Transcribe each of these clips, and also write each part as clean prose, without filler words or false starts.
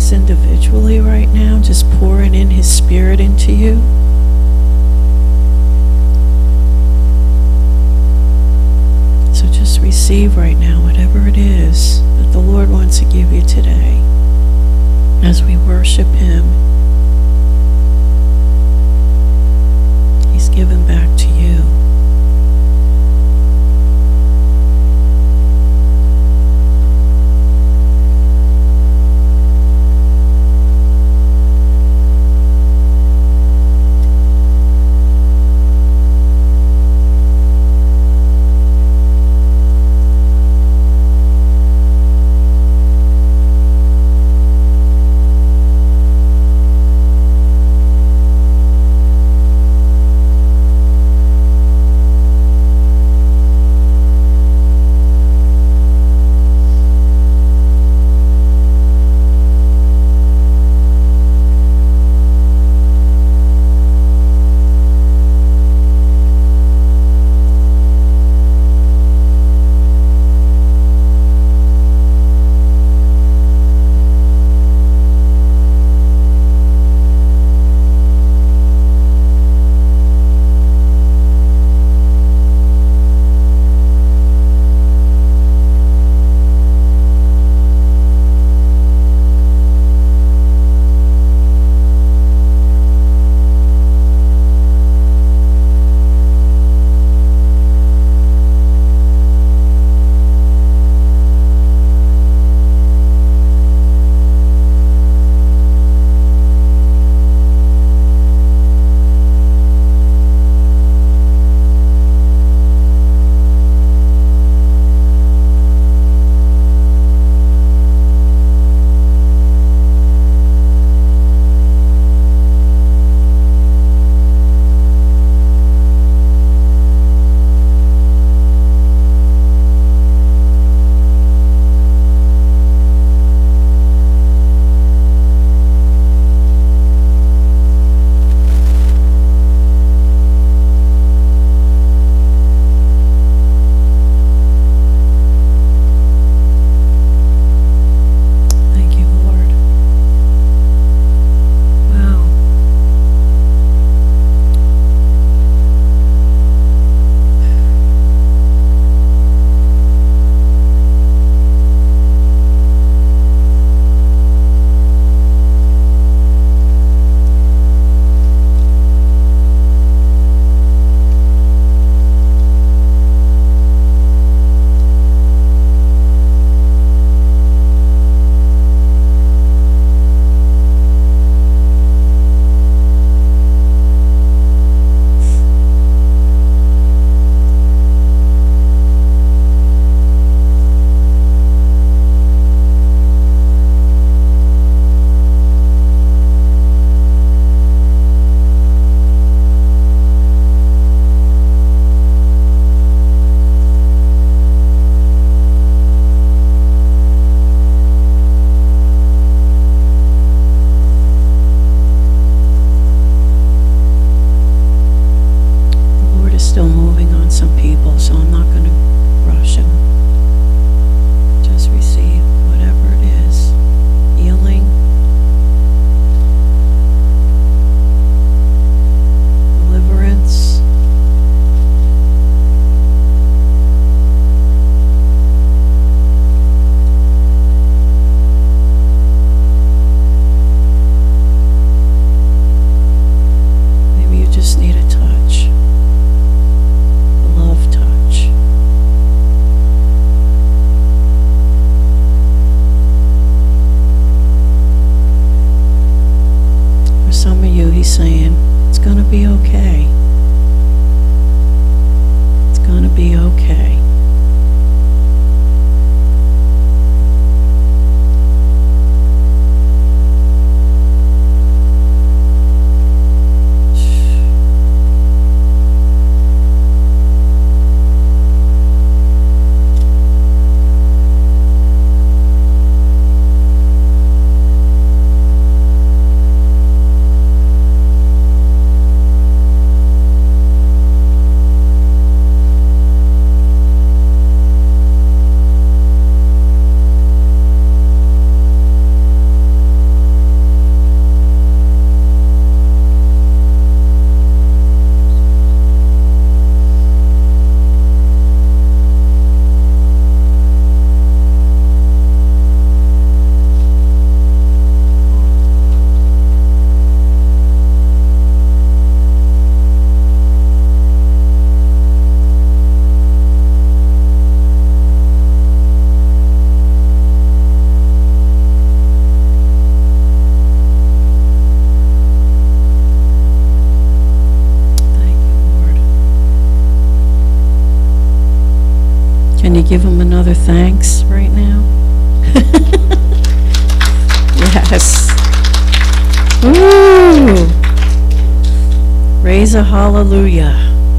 us individually right now, just pouring in His Spirit into you. So just receive right now whatever it is that the Lord wants to give you today as we worship Him. He's given back to you. Can you give him another thanks right now? Yes. Woo! Raise a hallelujah.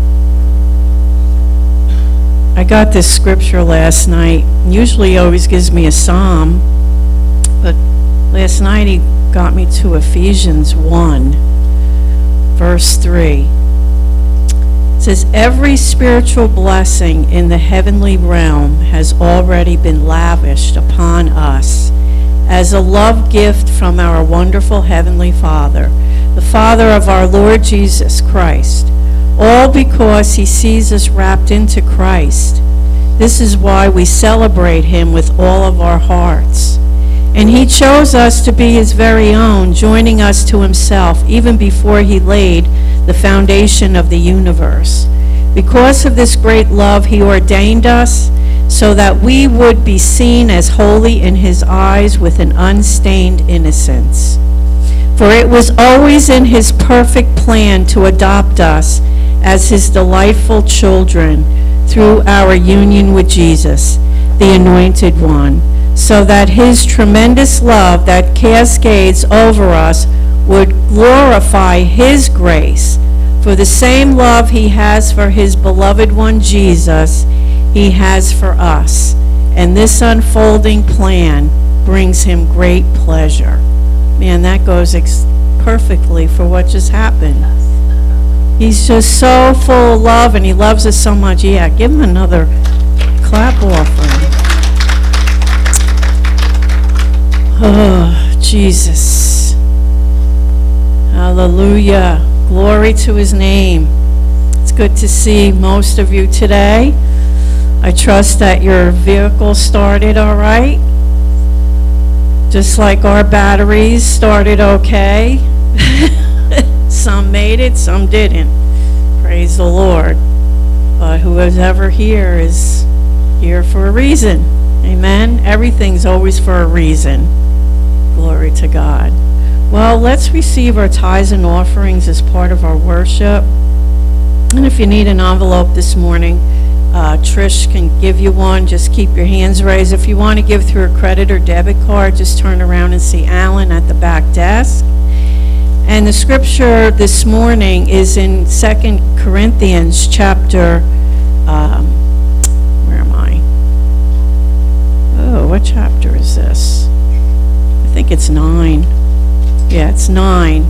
I got this scripture last night. Usually he always gives me a psalm, but last night he got me to Ephesians 1, verse 3. It says, every spiritual blessing in the heavenly realm has already been lavished upon us as a love gift from our wonderful Heavenly Father, the Father of our Lord Jesus Christ, all because he sees us wrapped into Christ. This is why we celebrate him with all of our hearts. And he chose us to be his very own, joining us to himself even before he laid the foundation of the universe. Because of this great love, he ordained us so that we would be seen as holy in his eyes with an unstained innocence. For it was always in his perfect plan to adopt us as his delightful children through our union with Jesus, the Anointed One, so that his tremendous love that cascades over us would glorify his grace. For the same love he has for his beloved one, Jesus, he has for us. And this unfolding plan brings him great pleasure. Man, that goes perfectly for what just happened. He's just so full of love, and he loves us so much. Yeah, give him another clap offering. Oh, Jesus. Hallelujah. Glory to his name. It's good to see most of you today. I trust that your vehicle started all right. Just like our batteries started okay. Some made it, some didn't. Praise the Lord. But whoever here is here for a reason. Amen. Everything's always for a reason. Glory to God. Well, let's receive our tithes and offerings as part of our worship. And if you need an envelope this morning, Trish can give you one. Just keep your hands raised. If you want to give through a credit or debit card, just turn around and see Alan at the back desk. And the scripture this morning is in 2 Corinthians chapter, where am I? Oh, what chapter is this? I think it's 9. Yeah, it's 9.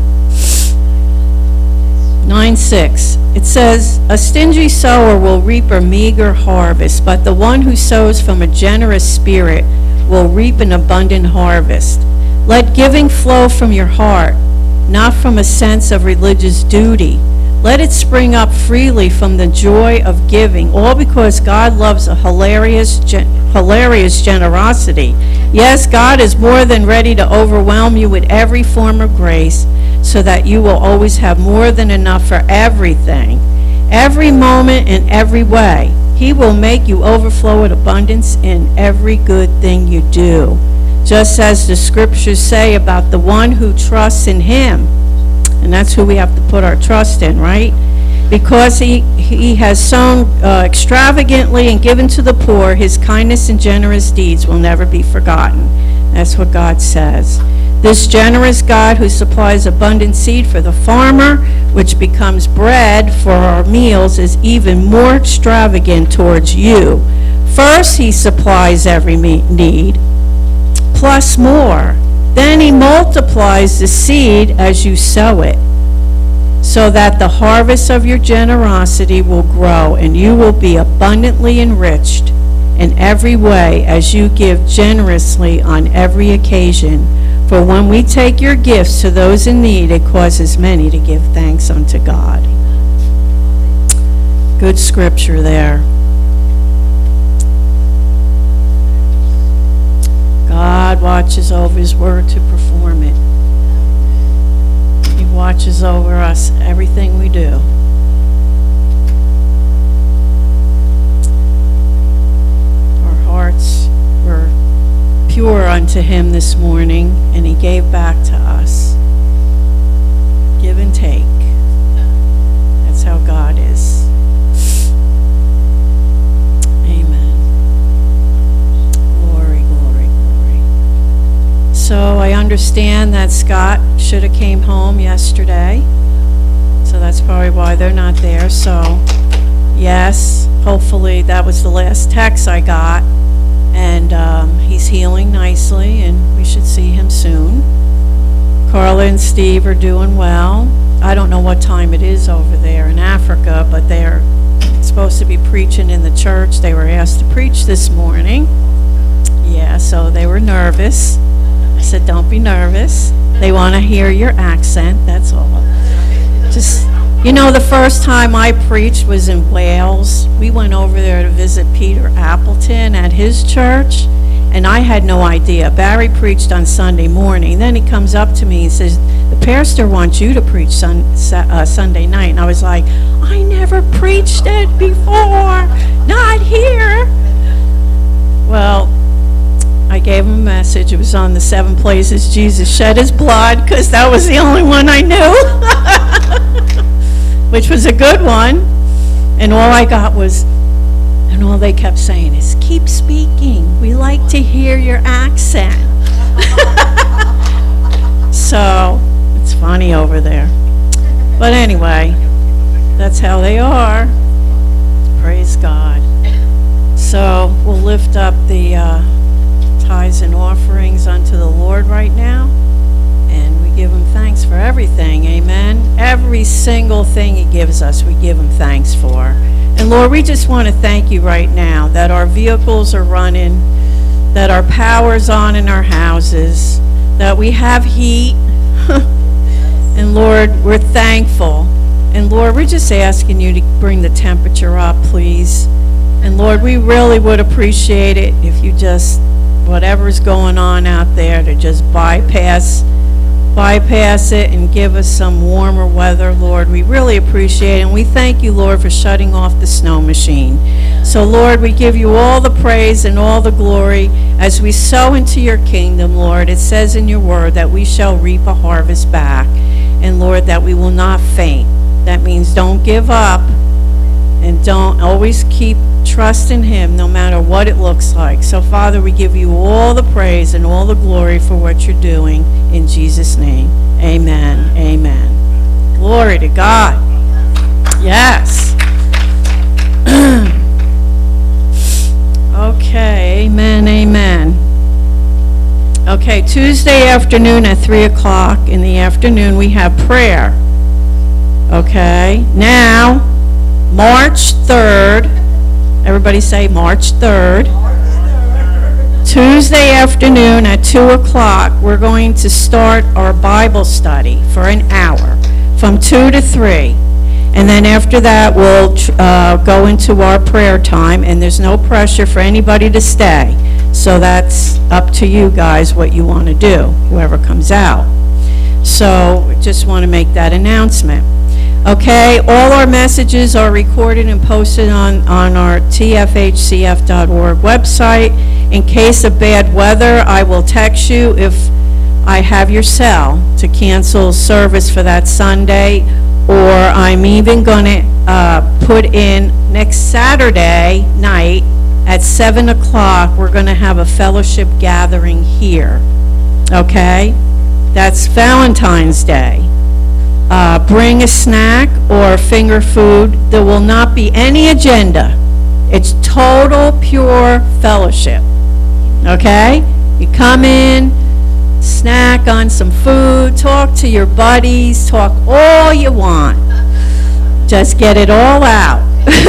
9:6. It says, a stingy sower will reap a meager harvest, but the one who sows from a generous spirit will reap an abundant harvest. Let giving flow from your heart, not from a sense of religious duty. Let it spring up freely from the joy of giving, all because God loves a hilarious generosity. Yes, God is more than ready to overwhelm you with every form of grace so that you will always have more than enough for everything, every moment in every way. He will make you overflow with abundance in every good thing you do. Just as the scriptures say about the one who trusts in him. And that's who we have to put our trust in, right? Because he has sown extravagantly and given to the poor, his kindness and generous deeds will never be forgotten. That's what God says. This generous God who supplies abundant seed for the farmer, which becomes bread for our meals, is even more extravagant towards you. First, he supplies every need, plus more. Then he multiplies the seed as you sow it, so that the harvest of your generosity will grow and you will be abundantly enriched in every way as you give generously on every occasion. For when we take your gifts to those in need, it causes many to give thanks unto God. Good scripture there. God watches over his word to perform it. He watches over us, everything we do. Our hearts were pure unto him this morning, and he gave back to us. Give and take. That's how God is. Amen. understand that Scott should have came home yesterday, so that's probably why they're not there. So, yes, hopefully that was the last text I got, and he's healing nicely, and we should see him soon. Carla and Steve are doing well. I don't know what time it is over there in Africa, but they're supposed to be preaching in the church. They were asked to preach this morning. Yeah, so they were nervous. I said, don't be nervous. They want to hear your accent, that's all. Just, the first time I preached was in Wales. We went over there to visit Peter Appleton at his church, and I had no idea. Barry preached on Sunday morning. Then he comes up to me and says, the pastor wants you to preach Sunday night. And I was like, I never preached it before. Not here. Well, I gave him a message. It was on the 7 places Jesus shed his blood, because that was the only one I knew, which was a good one. And all I got was, and all they kept saying is, keep speaking. We like to hear your accent. So, it's funny over there. But anyway, that's how they are. Praise God. So, we'll lift up the tithes and offerings unto the Lord right now, and we give him thanks for everything. Amen. Every single thing he gives us, we give him thanks for. And Lord, we just want to thank you right now that our vehicles are running, that our power's on in our houses, that we have heat. And Lord, we're thankful. And Lord, we're just asking you to bring the temperature up, please. And Lord, we really would appreciate it if you just, whatever's going on out there, to just bypass it and give us some warmer weather, Lord. We really appreciate it, and we thank you, Lord, for shutting off the snow machine. So, Lord, we give you all the praise and all the glory as we sow into your kingdom, Lord. It says in your word that we shall reap a harvest back, and, Lord, that we will not faint. That means don't give up, and don't always keep trusting him no matter what it looks like. So, Father, we give you all the praise and all the glory for what you're doing in Jesus' name. Amen. Amen. Glory to God. Yes. Okay. Amen. Amen. Okay, Tuesday afternoon at 3 o'clock in the afternoon, we have prayer. Okay. Now, March 3rd, everybody say March 3rd. Tuesday afternoon at 2 o'clock, we're going to start our Bible study for an hour, from 2 to 3. And then after that, we'll go into our prayer time, and there's no pressure for anybody to stay. So that's up to you guys what you want to do, whoever comes out. So just want to make that announcement. Okay, all our messages are recorded and posted on our tfhcf.org website. In case of bad weather, I will text you if I have your cell to cancel service for that Sunday, or I'm even going to put in next Saturday night at 7 o'clock, we're going to have a fellowship gathering here. Okay? That's Valentine's Day. Bring a snack or finger food. There will not be any agenda. It's total, pure fellowship. Okay? You come in, snack on some food, talk to your buddies, talk all you want. Just get it all out.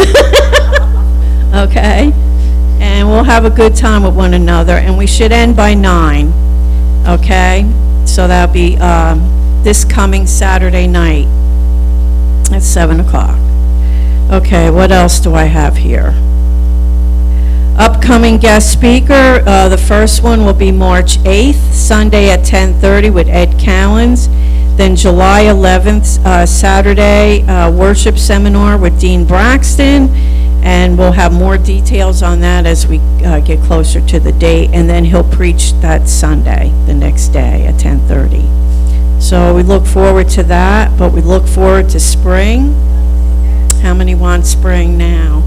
Okay? And we'll have a good time with one another, and we should end by 9. Okay? So that'll be this coming Saturday night at 7 o'clock. Okay, what else do I have here? Upcoming guest speaker, the first one will be March 8th, Sunday at 10:30 with Ed Callens. Then July 11th, Saturday, worship seminar with Dean Braxton. And we'll have more details on that as we get closer to the date. And then he'll preach that Sunday, the next day at 10:30. So we look forward to that, but we look forward to spring. How many want spring now?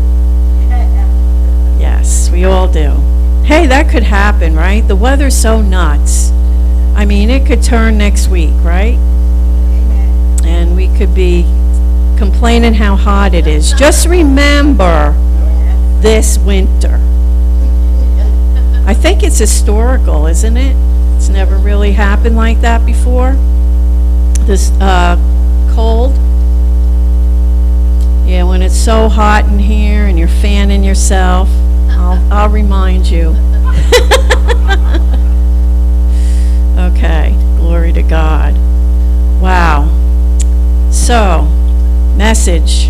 Yes, we all do. Hey, that could happen, right? The weather's so nuts. I mean, it could turn next week, right? And we could be complaining how hot it is. Just remember this winter. I think it's historical, isn't it? It's never really happened like that before. This cold. Yeah, when it's so hot in here and you're fanning yourself, I'll remind you. Okay, glory to God. Wow. So, message.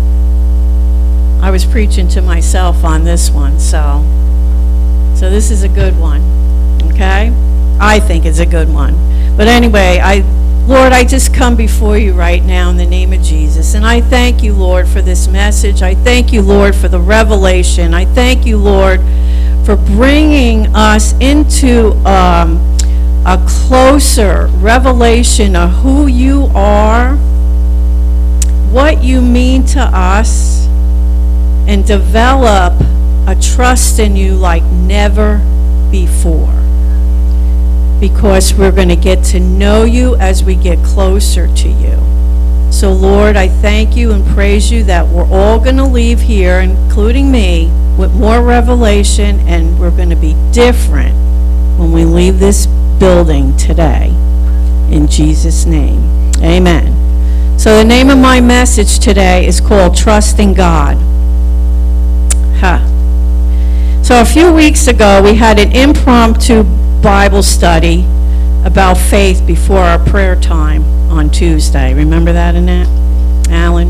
I was preaching to myself on this one, so this is a good one, okay? I think it's a good one. But anyway, Lord, I just come before you right now in the name of Jesus, and I thank you, Lord, for this message. I thank you, Lord, for the revelation. I thank you, Lord, for bringing us into a closer revelation of who you are, what you mean to us, and develop a trust in you like never before. Because we're going to get to know you as we get closer to you. So Lord, I thank you and praise you that we're all going to leave here, including me, with more revelation, and we're going to be different when we leave this building today. In Jesus' name, amen. So the name of my message today is called Trusting God. So a few weeks ago, we had an impromptu Bible study about faith before our prayer time on Tuesday. Remember that, Annette? Alan?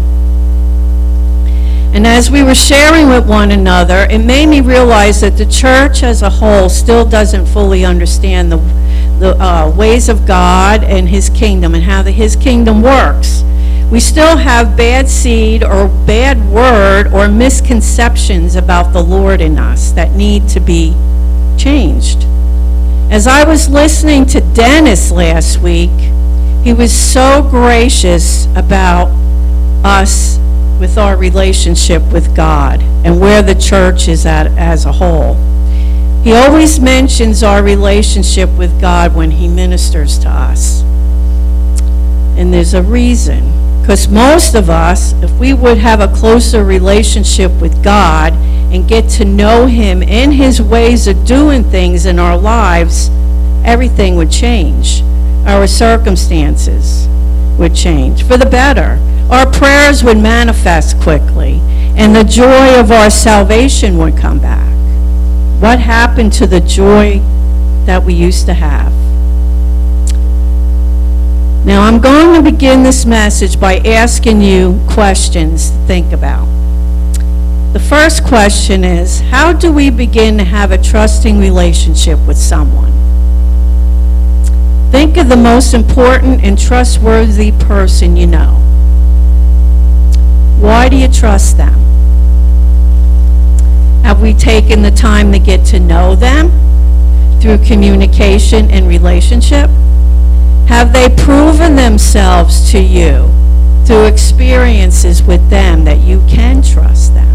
And as we were sharing with one another, it made me realize that the church as a whole still doesn't fully understand the ways of God and his kingdom and how his kingdom works. We still have bad seed or bad word or misconceptions about the Lord in us that need to be changed. As I was listening to Dennis last week, he was so gracious about us with our relationship with God and where the church is at as a whole. He always mentions our relationship with God when he ministers to us. And there's a reason. Because most of us, if we would have a closer relationship with God and get to know him and his ways of doing things in our lives, everything would change. Our circumstances would change for the better. Our prayers would manifest quickly, and the joy of our salvation would come back. What happened to the joy that we used to have? Now, I'm going to begin this message by asking you questions to think about. The first question is, how do we begin to have a trusting relationship with someone? Think of the most important and trustworthy person you know. Why do you trust them? Have we taken the time to get to know them through communication and relationship? Have they proven themselves to you through experiences with them that you can trust them?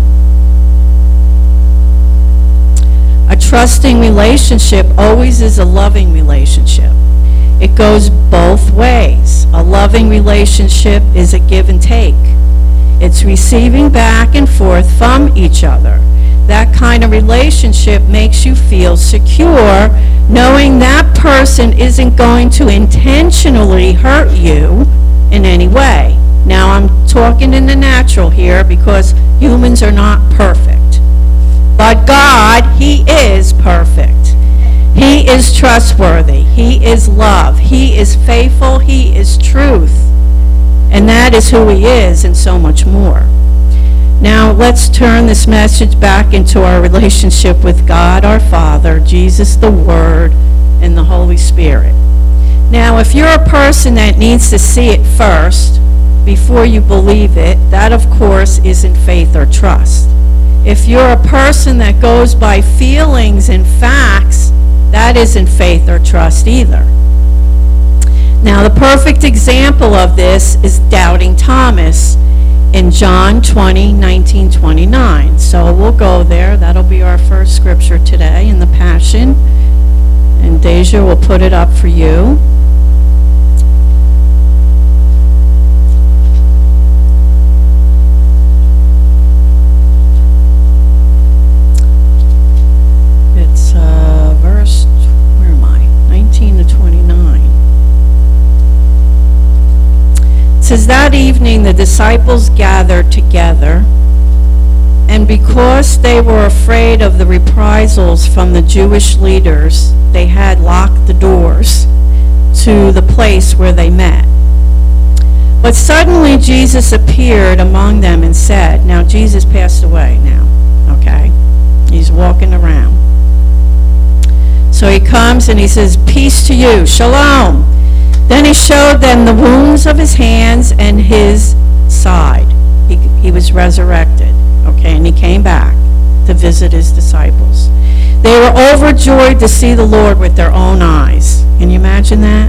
A trusting relationship always is a loving relationship. It goes both ways. A loving relationship is a give and take. It's receiving back and forth from each other. That kind of relationship makes you feel secure, knowing that person isn't going to intentionally hurt you in any way. Now, I'm talking in the natural here because humans are not perfect. But God, he is perfect. He is trustworthy. He is love. He is faithful. He is truth. And that is who he is and so much more. Now, let's turn this message back into our relationship with God, our Father, Jesus, the Word, and the Holy Spirit. Now, if you're a person that needs to see it first before you believe it, that, of course, isn't faith or trust. If you're a person that goes by feelings and facts, that isn't faith or trust either. Now, the perfect example of this is doubting Thomas in John 20:19-29. So we'll go there. That'll be our first scripture today in the Passion. And Deja will put it up for you. It's verse, where am I? 19 to 29. It says, that evening the disciples gathered together, and because they were afraid of the reprisals from the Jewish leaders, they had locked the doors to the place where they met. But suddenly Jesus appeared among them and said, now Jesus passed away now, okay? He's walking around. So he comes and he says, peace to you, shalom. Then he showed them the wounds of his hands and his side. He was resurrected. Okay, and he came back to visit his disciples. They were overjoyed to see the Lord with their own eyes. Can you imagine that?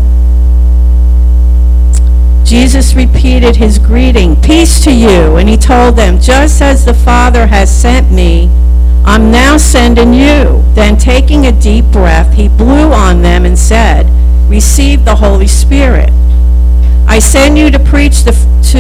Jesus repeated his greeting, peace to you, and he told them, just as the Father has sent me, I'm now sending you. Then taking a deep breath, he blew on them and said, receive the Holy Spirit. I send you to preach the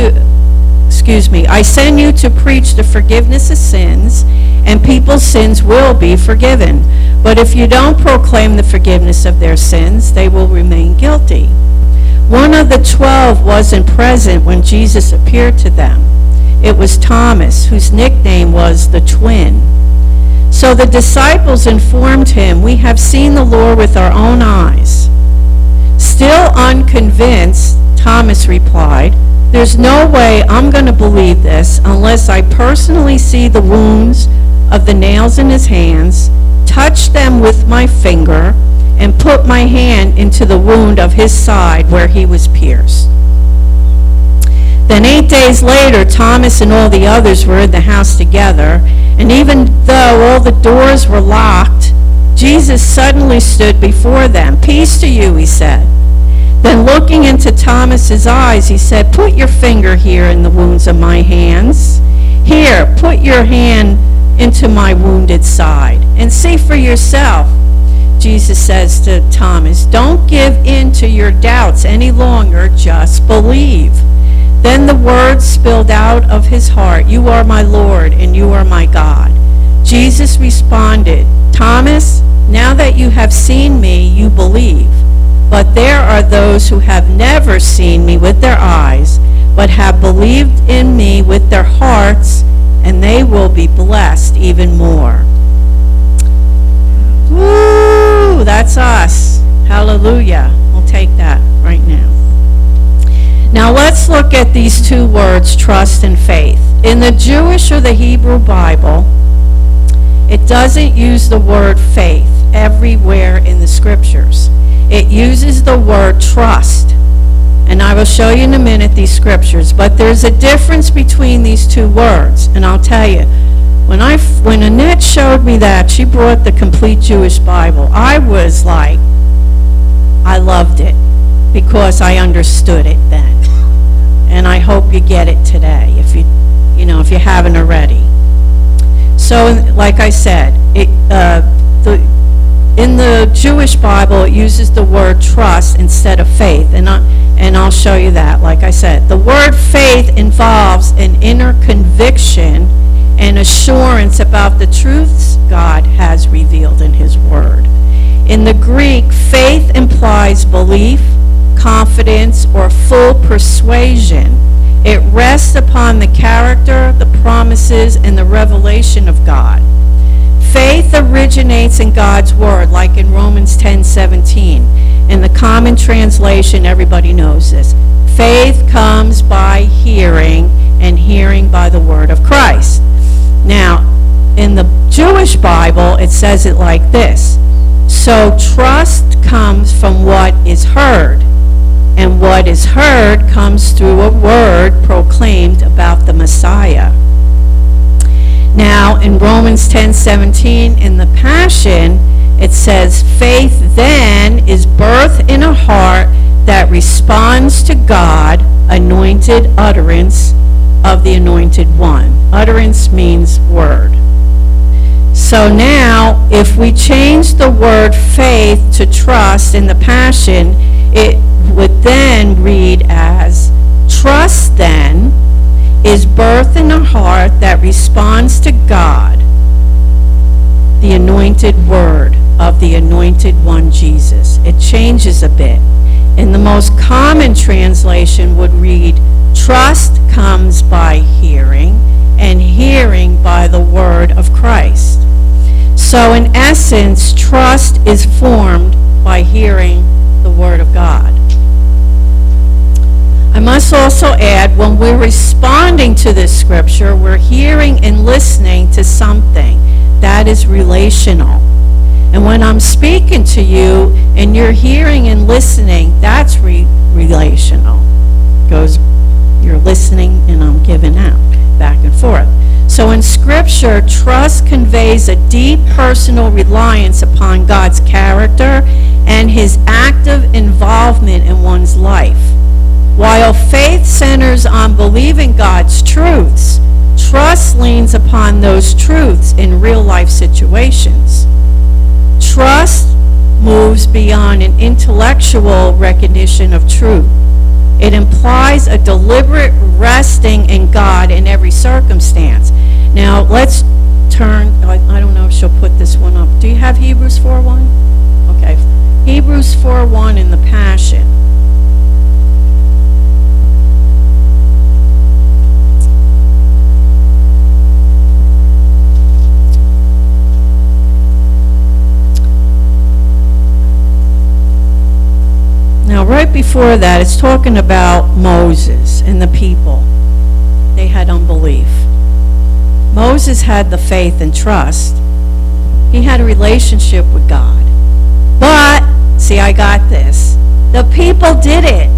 forgiveness of sins, and people's sins will be forgiven. But if you don't proclaim the forgiveness of their sins, they will remain guilty. One of the 12 wasn't present when Jesus appeared to them. It was Thomas, whose nickname was the Twin. So the disciples informed him, we have seen the Lord with our own eyes. Still unconvinced, Thomas replied, there's no way I'm going to believe this unless I personally see the wounds of the nails in his hands, touch them with my finger, and put my hand into the wound of his side where he was pierced. Then 8 days later, Thomas and all the others were in the house together, and even though all the doors were locked, Jesus suddenly stood before them. Peace to you, he said. Then looking into Thomas's eyes, he said, put your finger here in the wounds of my hands. Here, put your hand into my wounded side, and see for yourself. Jesus says to Thomas, don't give in to your doubts any longer, just believe. Then the words spilled out of his heart, you are my Lord and you are my God. Jesus responded, Thomas, now that you have seen me, you believe. But there are those who have never seen me with their eyes, but have believed in me with their hearts, and they will be blessed even more. Woo! That's us. Hallelujah. We'll take that right now. Now let's look at these two words, trust and faith. In the Jewish or the Hebrew Bible, it doesn't use the word faith everywhere in the scriptures. It uses the word trust. And I will show you in a minute these scriptures. But there's a difference between these two words. And I'll tell you, when Annette showed me that, she brought the complete Jewish Bible. I was like, I loved it because I understood it then. And I hope you get it today if you haven't already. So, like I said, in the Jewish Bible, it uses the word trust instead of faith, and I'll show you that. Like I said, the word faith involves an inner conviction and assurance about the truths God has revealed in His Word. In the Greek, faith implies belief, confidence, or full persuasion. It rests upon the character, the promises, and the revelation of God. Faith originates in God's Word, like in Romans 10:17. In the Common Translation, everybody knows this. Faith comes by hearing, and hearing by the Word of Christ. Now, in the Jewish Bible, it says it like this. So trust comes from what is heard, and what is heard comes through a word proclaimed about the Messiah. Now, in Romans 10:17, in the Passion, it says, faith then is birth in a heart that responds to God, anointed utterance of the Anointed One. Utterance means word. So now, if we change the word faith to trust in the Passion, it would then read as, trust then is birth in a heart that responds to God, the anointed word of the anointed one, Jesus. It changes a bit. And the most common translation would read, trust comes by hearing, and hearing by the word of Christ. So in essence, trust is formed by hearing the word of God. I must also add, when we're responding to this scripture, we're hearing and listening to something that is relational. And when I'm speaking to you and you're hearing and listening, that's relational. You're listening and I'm giving out, back and forth. So in Scripture, trust conveys a deep personal reliance upon God's character and his active involvement in one's life. While faith centers on believing God's truths, trust leans upon those truths in real-life situations. Trust moves beyond an intellectual recognition of truth. It implies a deliberate resting in God in every circumstance. Now, let's turn, I don't know if she'll put this one up. Do you have Hebrews 4:1? Okay. Hebrews 4:1 in the Passion. Now, right before that, it's talking about Moses and the people. They had unbelief. Moses had the faith and trust. He had a relationship with God. But, see, I got this. The people did it.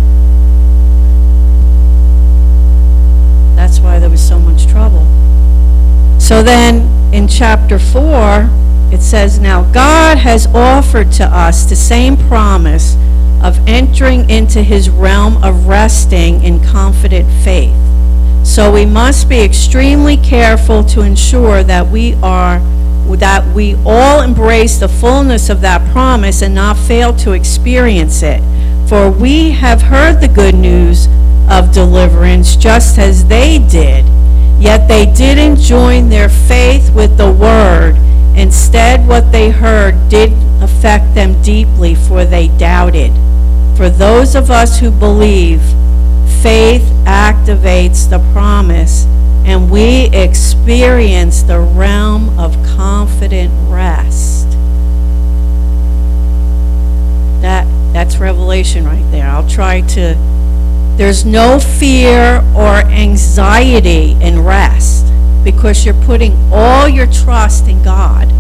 That's why there was so much trouble. So then, in chapter 4, it says, now God has offered to us the same promise of entering into his realm of resting in confident faith. So we must be extremely careful to ensure that we all embrace the fullness of that promise and not fail to experience it. For we have heard the good news of deliverance just as they did, yet they didn't join their faith with the word. Instead, what they heard did affect them deeply, for they doubted. For those of us who believe, faith activates the promise, and we experience the realm of confident rest. That's revelation right there. I'll try to. There's no fear or anxiety in rest because you're putting all your trust in God.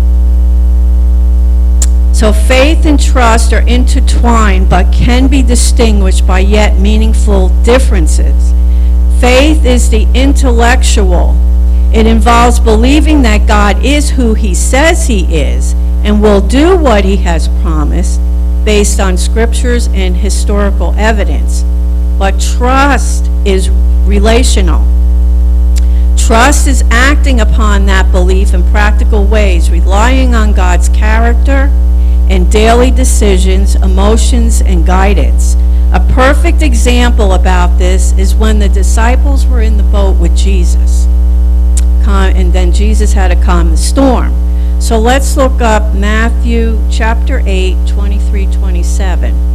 So faith and trust are intertwined but can be distinguished by yet meaningful differences. Faith is the intellectual. It involves believing that God is who he says he is and will do what he has promised based on scriptures and historical evidence. But trust is relational. Trust is acting upon that belief in practical ways, relying on God's character and daily decisions, emotions, and guidance. A perfect example about this is when the disciples were in the boat with Jesus. And then Jesus had to calm the storm. So let's look up Matthew chapter 8, 23-27.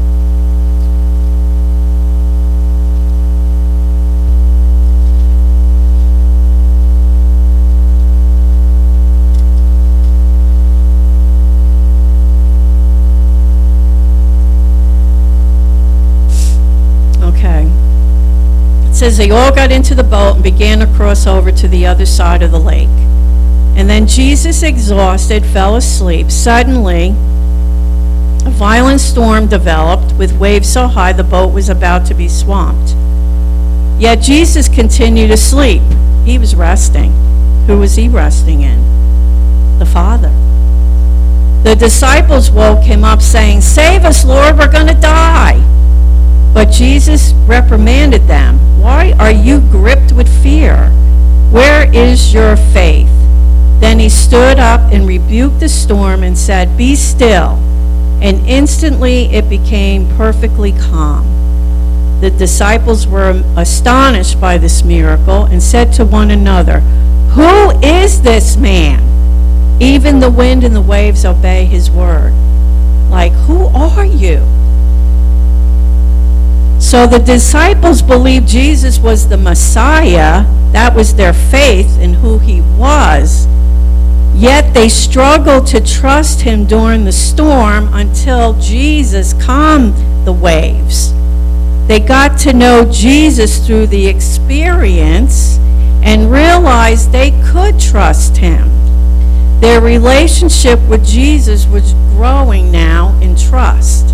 It says they all got into the boat and began to cross over to the other side of the lake. And then Jesus, exhausted, fell asleep. Suddenly, a violent storm developed with waves so high the boat was about to be swamped. Yet Jesus continued to sleep. He was resting. Who was he resting in? The Father. The disciples woke him up saying, "Save us, Lord, we're going to die." But Jesus reprimanded them. "Why are you gripped with fear? Where is your faith?" Then he stood up and rebuked the storm and said, "Be still." And instantly it became perfectly calm. The disciples were astonished by this miracle and said to one another, "Who is this man? Even the wind and the waves obey his word." Like, who are you? So the disciples believed Jesus was the Messiah. That was their faith in who he was. Yet they struggled to trust him during the storm until Jesus calmed the waves. They got to know Jesus through the experience and realized they could trust him. Their relationship with Jesus was growing now in trust.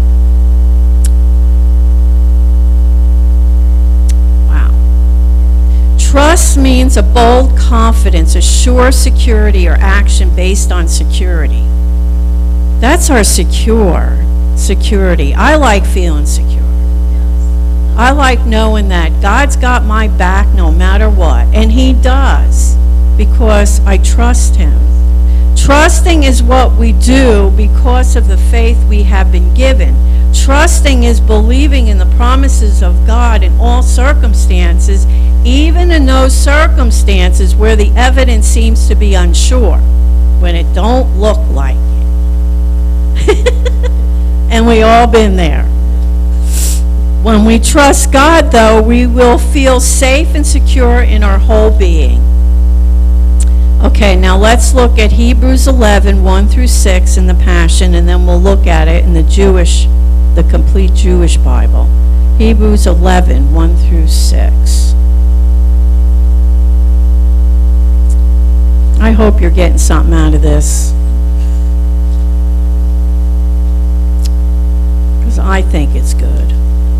Trust means a bold confidence, a sure security or action based on security. That's our security. I like feeling secure. I like knowing that God's got my back no matter what, and he does, because I trust him. Trusting is what we do because of the faith we have been given. Trusting is believing in the promises of God in all circumstances, even in those circumstances where the evidence seems to be unsure, when it don't look like it. And we all been there. When we trust God, though, we will feel safe and secure in our whole being. Okay, now let's look at Hebrews 11, 1 through 6 in the Passion, and then we'll look at it in the complete Jewish Bible. Hebrews 11, 1 through 6. I hope you're getting something out of this, because I think it's good.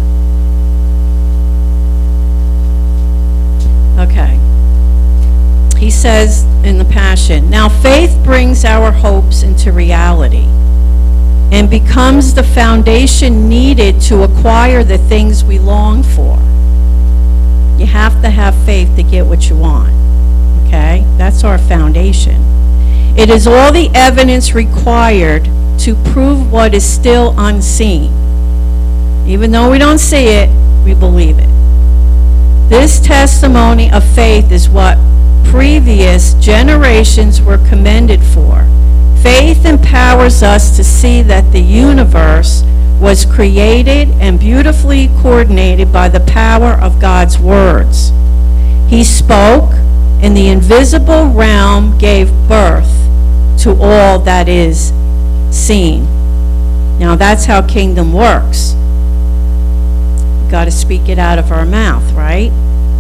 Okay. He says in the Passion, "Now faith brings our hopes into reality and becomes the foundation needed to acquire the things we long for." You have to have faith to get what you want. Okay? That's our foundation. It is all the evidence required to prove what is still unseen. Even though we don't see it, we believe it. This testimony of faith is what previous generations were commended for. Faith empowers us to see that the universe was created and beautifully coordinated by the power of God's words. He spoke, and the invisible realm gave birth to all that is seen. Now that's how kingdom works. We've got to speak it out of our mouth, right?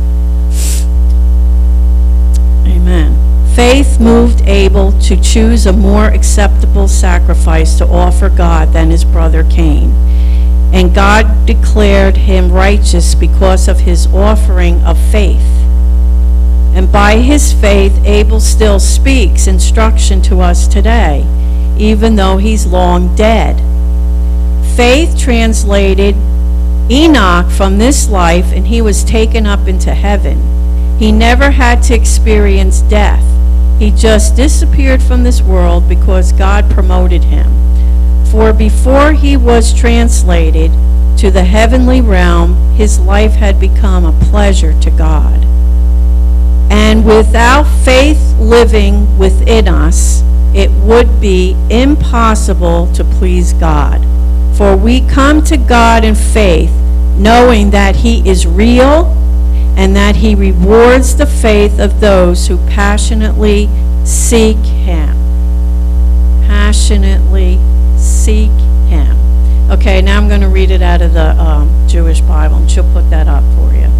Amen. Faith moved Abel to choose a more acceptable sacrifice to offer God than his brother Cain. And God declared him righteous because of his offering of faith. And by his faith, Abel still speaks instruction to us today, even though he's long dead. Faith translated Enoch from this life, and he was taken up into heaven. He never had to experience death. He just disappeared from this world because God promoted him. For before he was translated to the heavenly realm, his life had become a pleasure to God. And without faith living within us, it would be impossible to please God. For we come to God in faith, knowing that he is real and that he rewards the faith of those who passionately seek him. Passionately seek him. Okay, now I'm going to read it out of the Jewish Bible, and she'll put that up for you.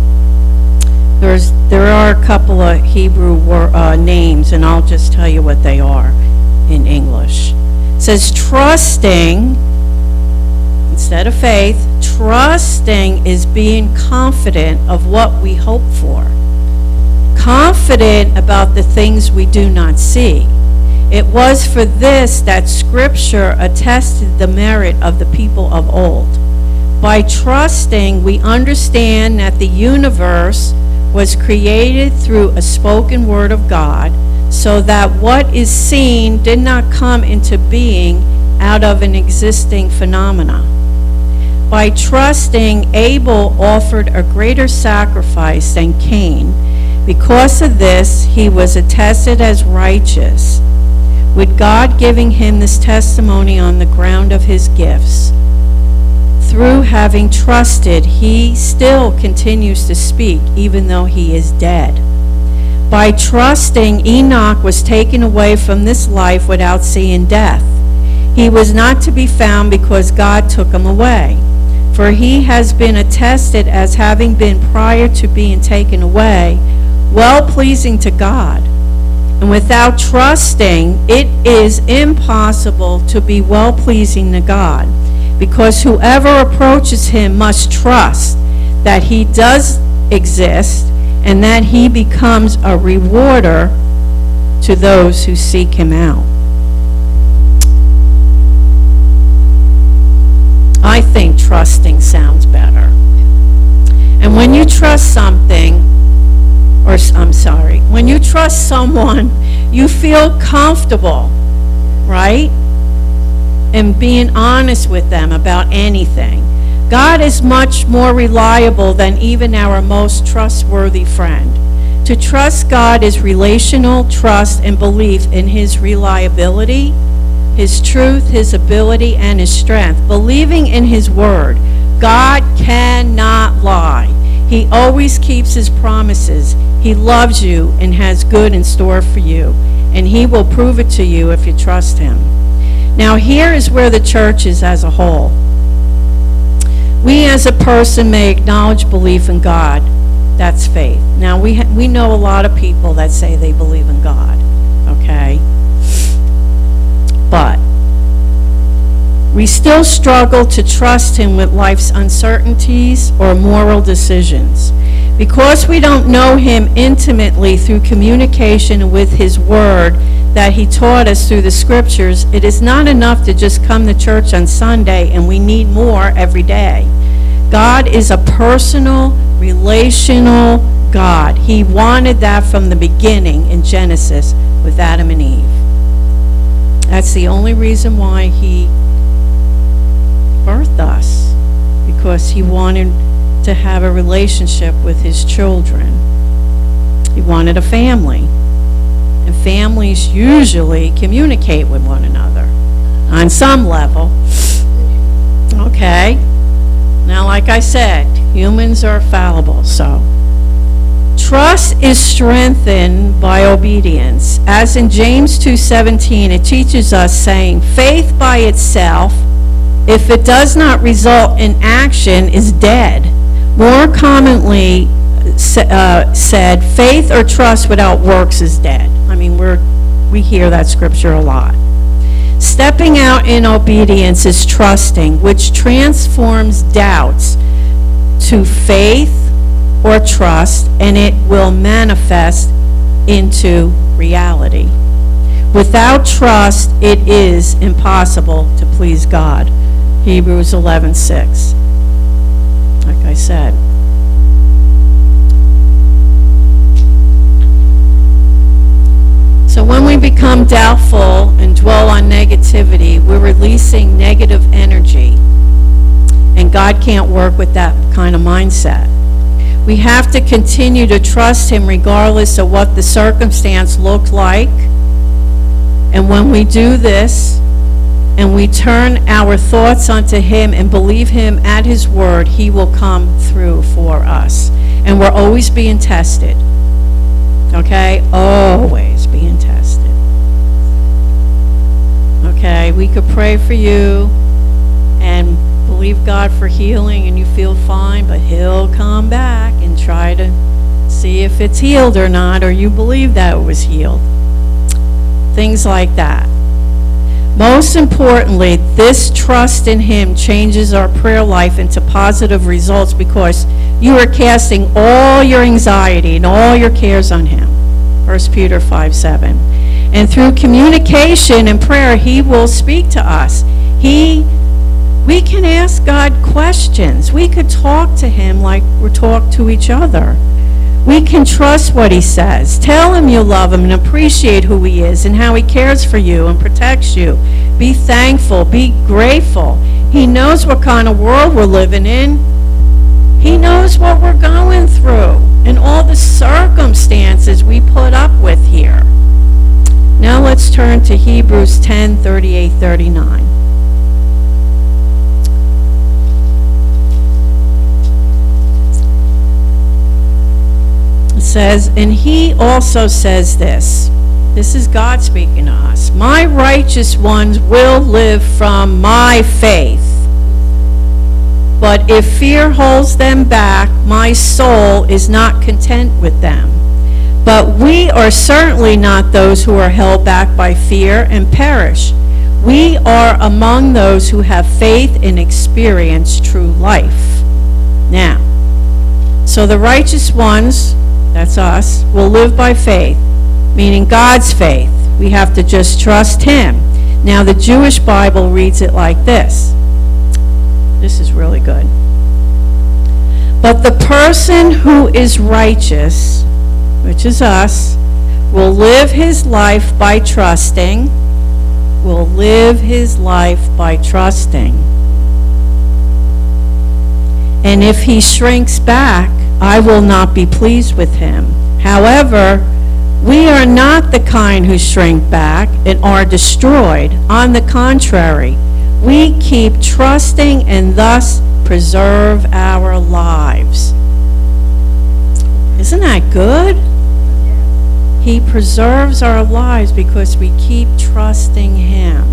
There are a couple of Hebrew names, and I'll just tell you what they are in English. It says trusting, instead of faith, trusting is being confident of what we hope for. Confident about the things we do not see. It was for this that Scripture attested the merit of the people of old. By trusting, we understand that the universe was created through a spoken word of God, so that what is seen did not come into being out of an existing phenomena. By trusting, Abel offered a greater sacrifice than Cain. Because of this, he was attested as righteous, with God giving him this testimony on the ground of his gifts. Through having trusted, he still continues to speak, even though he is dead. By trusting, Enoch was taken away from this life without seeing death. He was not to be found because God took him away. For he has been attested as having been prior to being taken away, well-pleasing to God. And without trusting, it is impossible to be well-pleasing to God, because whoever approaches him must trust that he does exist and that he becomes a rewarder to those who seek him out. I think trusting sounds better. And when you trust something, when you trust someone, you feel comfortable, right? And being honest with them about anything. God is much more reliable than even our most trustworthy friend. To trust God is relational trust and belief in his reliability, his truth, his ability, and his strength. Believing in his word. God cannot lie. He always keeps his promises. He loves you and has good in store for you. And he will prove it to you if you trust him. Now here is where the church is as a whole. We as a person may acknowledge belief in God. That's faith. Now we know a lot of people that say they believe in God. Okay? But we still struggle to trust him with life's uncertainties or moral decisions. Because we don't know him intimately through communication with his word that he taught us through the scriptures, it is not enough to just come to church on Sunday, and we need more every day. God is a personal, relational God. He wanted that from the beginning in Genesis with Adam and Eve. That's the only reason why he birthed us, because he wanted to have a relationship with his children. He wanted a family. And families usually communicate with one another on some level. Okay. Now, like I said, humans are fallible, so. Trust is strengthened by obedience. As in James 2:17, it teaches us, saying, faith by itself, if it does not result in action, is dead. More commonly said, faith or trust without works is dead. I mean, we hear that scripture a lot. Stepping out in obedience is trusting, which transforms doubts to faith or trust, and it will manifest into reality. Without trust, it is impossible to please God. Hebrews 11:6. Like I said. So when we become doubtful and dwell on negativity, we're releasing negative energy. And God can't work with that kind of mindset. We have to continue to trust him regardless of what the circumstance looked like. And when we do this, and we turn our thoughts onto him and believe him at his word, he will come through for us. And we're always being tested. Okay? Always being tested. Okay? We could pray for you and believe God for healing and you feel fine, but he'll come back and try to see if it's healed or not, or you believe that it was healed. Things like that. Most importantly, this trust in him changes our prayer life into positive results because you are casting all your anxiety and all your cares on him. 1 Peter 5:7. And through communication and prayer, he will speak to us. We can ask God questions. We could talk to him like we're talking to each other. We can trust what he says. Tell him you love him and appreciate who he is and how he cares for you and protects you. Be thankful. Be grateful. He knows what kind of world we're living in. He knows what we're going through and all the circumstances we put up with here. Now let's turn to Hebrews 10:38-39. It says, and he also says this. This is God speaking to us. My righteous ones will live from my faith. But if fear holds them back, my soul is not content with them. But we are certainly not those who are held back by fear and perish. We are among those who have faith and experience true life. Now, so the righteous ones, that's us, will live by faith, meaning God's faith. We have to just trust him. Now, the Jewish Bible reads it like this. This is really good. But the person who is righteous, which is us, will live his life by trusting, will live his life by trusting. And if he shrinks back, I will not be pleased with him. However, we are not the kind who shrink back and are destroyed. On the contrary, we keep trusting and thus preserve our lives. Isn't that good? He preserves our lives because we keep trusting him.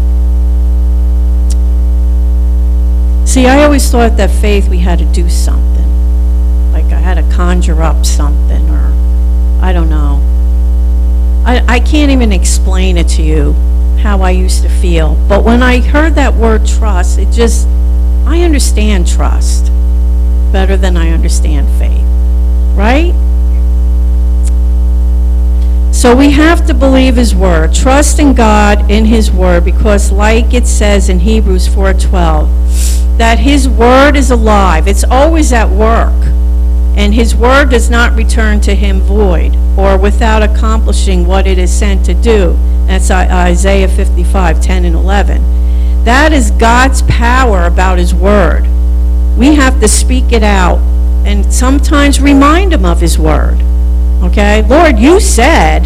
See, I always thought that faith we had to do something. Like I had to conjure up something, or I don't know. I can't even explain it to you how I used to feel. But when I heard that word trust, I understand trust better than I understand faith. Right? So we have to believe his word, trust in God in his word, because like it says in Hebrews 4:12, that his word is alive. It's always at work. And his word does not return to him void or without accomplishing what it is sent to do. That's Isaiah 55:10 and 11. That is God's power about his word. We have to speak it out and sometimes remind him of his word. Okay? Lord, you said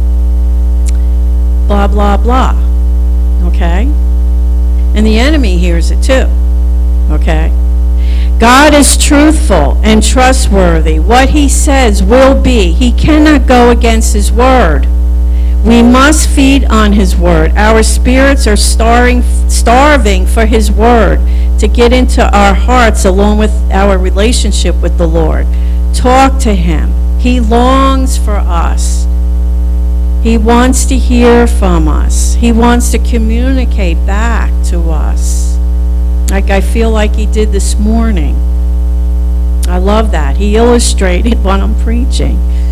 blah, blah, blah. Okay? And the enemy hears it too. Okay? God is truthful and trustworthy. What he says will be. He cannot go against his word. We must feed on his word. Our spirits are starving for his word to get into our hearts along with our relationship with the Lord. Talk to him. He longs for us. He wants to hear from us. He wants to communicate back to us. Like I feel like he did this morning. I love that. He illustrated what I'm preaching.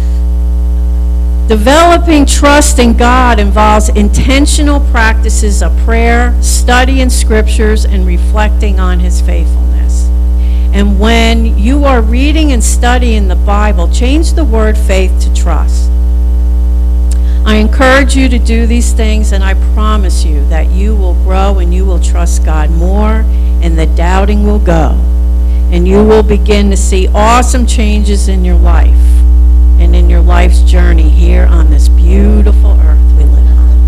Developing trust in God involves intentional practices of prayer, studying scriptures, and reflecting on his faithfulness. And when you are reading and studying the Bible, change the word faith to trust. I encourage you to do these things, and I promise you that you will grow and you will trust God more, and the doubting will go. And you will begin to see awesome changes in your life and in your life's journey here on this beautiful earth we live on.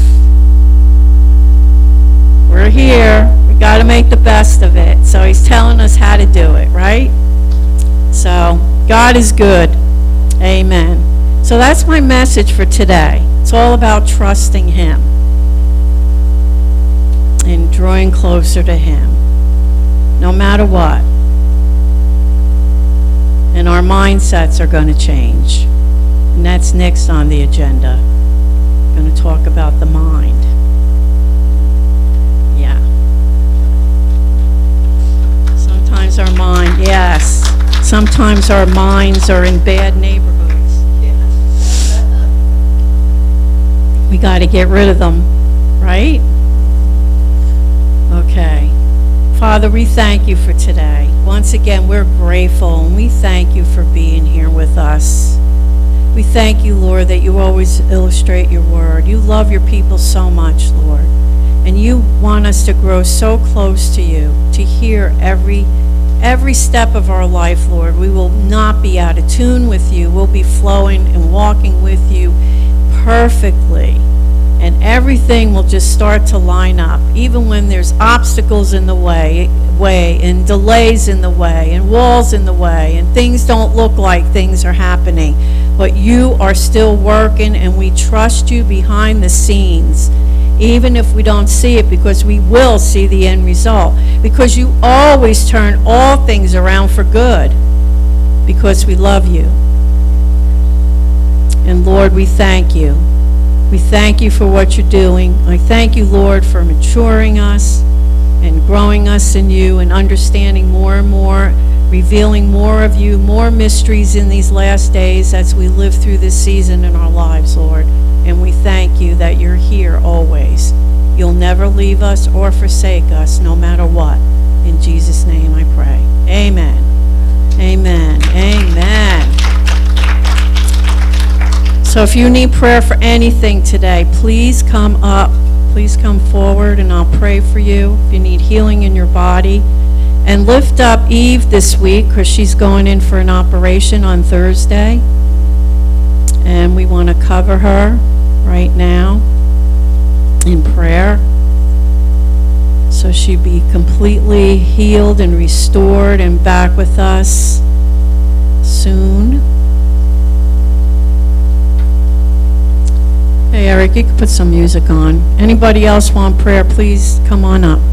We're here. We got to make the best of it. So he's telling us how to do it, right? So God is good. Amen. So that's my message for today. It's all about trusting him and drawing closer to him, no matter what. And our mindsets are going to change. And that's next on the agenda. I'm going to talk about the mind. Yeah. Sometimes our mind, yes. Sometimes our minds are in bad neighborhoods. We got to get rid of them, right? Okay. Father, we thank you for today. Once again, we're grateful, and we thank you for being here with us. We thank you, Lord, that you always illustrate your word. You love your people so much, Lord, and you want us to grow so close to you, to hear every step of our life, Lord. We will not be out of tune with you. We'll be flowing and walking with you perfectly. And everything will just start to line up, even when there's obstacles in the way, and delays in the way, and walls in the way, and things don't look like things are happening. But you are still working, and we trust you behind the scenes, even if we don't see it, because we will see the end result. Because you always turn all things around for good, because we love you. And Lord, we thank you. We thank you for what you're doing. I thank you, Lord, for maturing us and growing us in you and understanding more and more, revealing more of you, more mysteries in these last days as we live through this season in our lives, Lord. And we thank you that you're here always. You'll never leave us or forsake us, no matter what. In Jesus' name I pray. Amen. Amen. Amen. So if you need prayer for anything today, please come up. Please come forward and I'll pray for you. If you need healing in your body. And lift up Eve this week because she's going in for an operation on Thursday. And we want to cover her right now in prayer. So she'll be completely healed and restored and back with us soon. Hey, Eric, you can put some music on. Anybody else want prayer, please come on up.